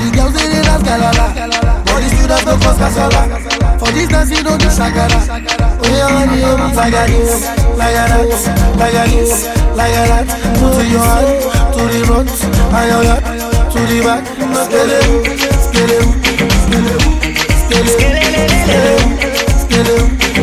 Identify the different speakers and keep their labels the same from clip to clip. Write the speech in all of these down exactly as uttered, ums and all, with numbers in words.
Speaker 1: the girls they dey dance galala, but the students no cause casala. For this dance you don't do shakara. Oh yeah, honey, oh, like a this, like a that, like a this, like a that. To your hand, to the front, and your back, to the back. Skele, skele, skele, skele, skele, skele,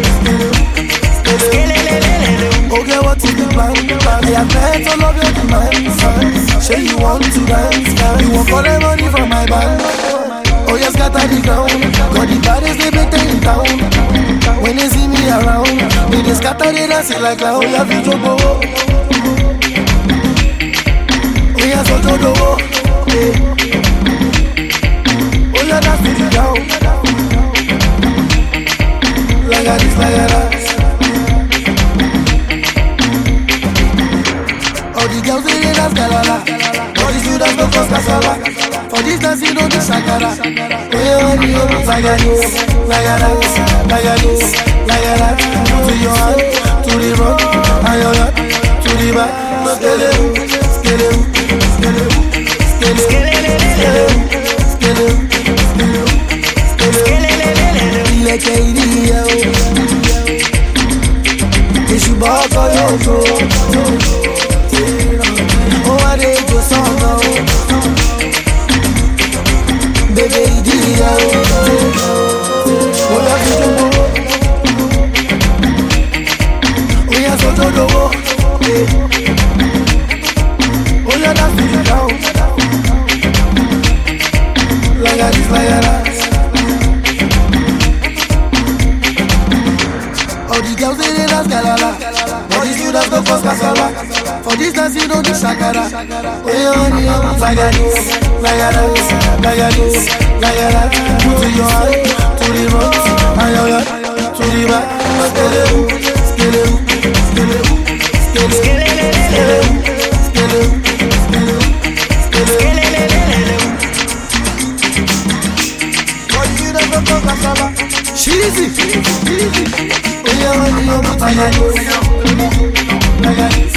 Speaker 1: skele. Okay, what is the plan? I have met all of your demands. Say you want to dance, you want all the money from my band. Oh yes, scatter the ground. Got the baddest they better in town. When they see me around, they just scatter the dance like clown. Oh yeah, Vito Bowo. Oh yeah, Soto Dowo. Oh yeah, that's the ground. Like a this, like a that. All the girls they dance galala, all the students no cause casala. For this dance you don't do shakara. Oh yeah, honey, oh, like a this, like a that, like a this, like a that. To your hand, to the front, and your back, to the back. Skele, skele, skele, skele, skele, skele, skele. Like a idiot, it's your boss or your toe. Oh, I did your song now. Baby, idiot. Oh, yeah, you do. Oh, yeah, so do do. Oh, yeah, that's the down. Like a this, like a that. All the girls they dance galala, all the students no cause casala. For this dance you don't do shakara. Oh yeah, honey, oh, like a this, like a that, like a this, like a that. To your hand, to the front, and your back, to the back. Skele, skele, skele, skele, skele, skele, skele, skele. For the students no cause casala. Sheezy, sheezy. Oh yeah, honey, oh, like a this, like a this.